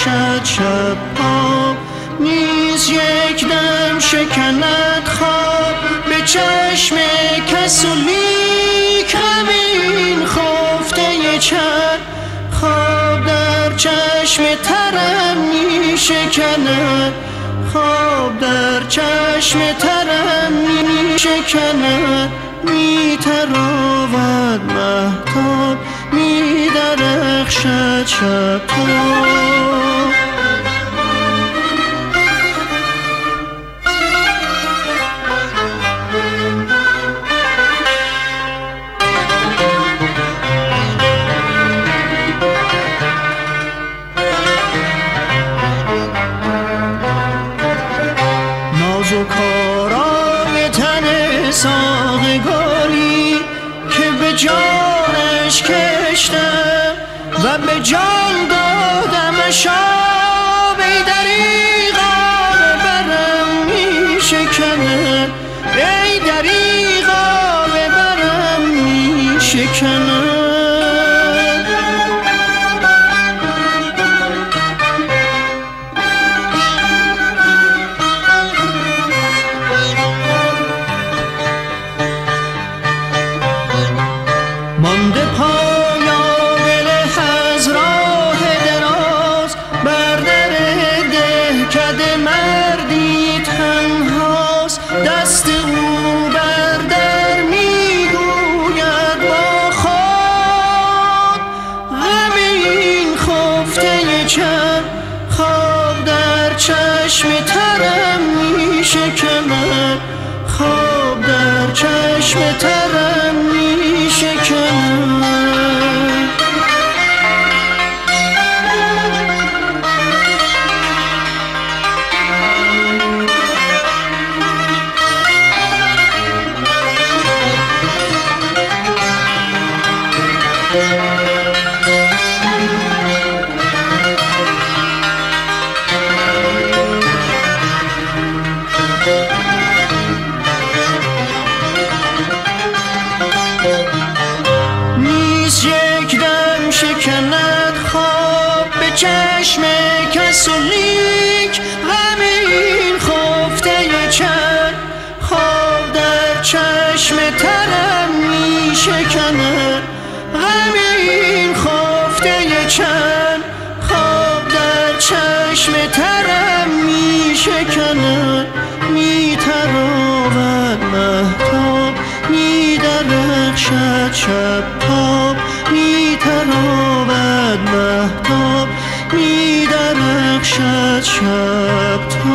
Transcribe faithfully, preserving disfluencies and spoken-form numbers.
میدرخشد شب ها، نیز یک دم شکند خواب به چشم کس و لیک غمین خفته چند خواب در چشم ترم می شکند، خواب در چشم ترم می شکند، می تراود مهتاب می درخشد شب ها. نازکارای تن ساغگاری که به جانش کشتم و به جان دادمش آب، ای دریغا به برم می شکند، ای دریغا به برم می شکند. مانده پایان از راه دراز بر در دهکده مردی تنهاست، دست او بر در میگوید با خود غم این خفته چند خواب در چشم ترم می شکند، خواب در چشم ترم می شکند. نیست یک دم شکند خواب به چشم کس و لیک غم این خفته چند خواب در چشم ترم می شکند، غم این خفته چند خواب در چشم ترم می شکند، می تراود مهتاب می درخشد شب تاب، می تراود مهتاب می درخشد شب تاب.